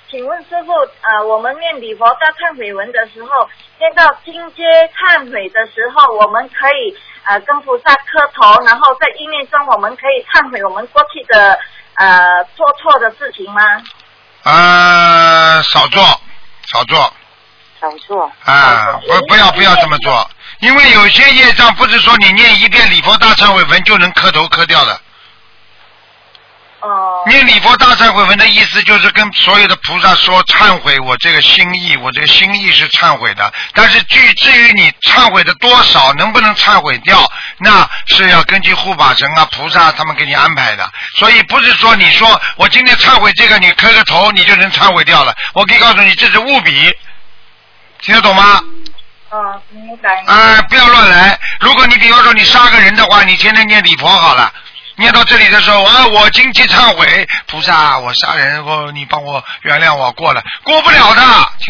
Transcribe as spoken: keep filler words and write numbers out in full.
请问师傅，呃，我们念礼佛大忏悔文的时候，念到进阶忏悔的时候，我们可以呃跟菩萨磕头，然后在意念中我们可以忏悔我们过去的呃做错的事情吗？ 呃，少做，少做。 少做。 啊，不不要不要这么做，因为有些业障不是说你念一遍礼佛大忏悔文就能磕头磕掉的。 哦。 念礼佛大忏悔文的意思就是跟所有的菩萨说忏悔我这个心意，我这个心意是忏悔的，但是至至于你忏悔的多少，能不能忏悔掉，那是要根据护法神啊菩萨他们给你安排的。所以不是说你说我今天忏悔这个，你磕个头你就能忏悔掉了，我可以告诉你这是误比，听得懂吗？ 哦，明白。 啊、呃，不要乱来。如果你比方说你杀个人的话，你天天念礼佛好了。念到这里的时候啊，我今天忏悔，菩萨，我杀人，我你帮我原谅我过了，过不了的。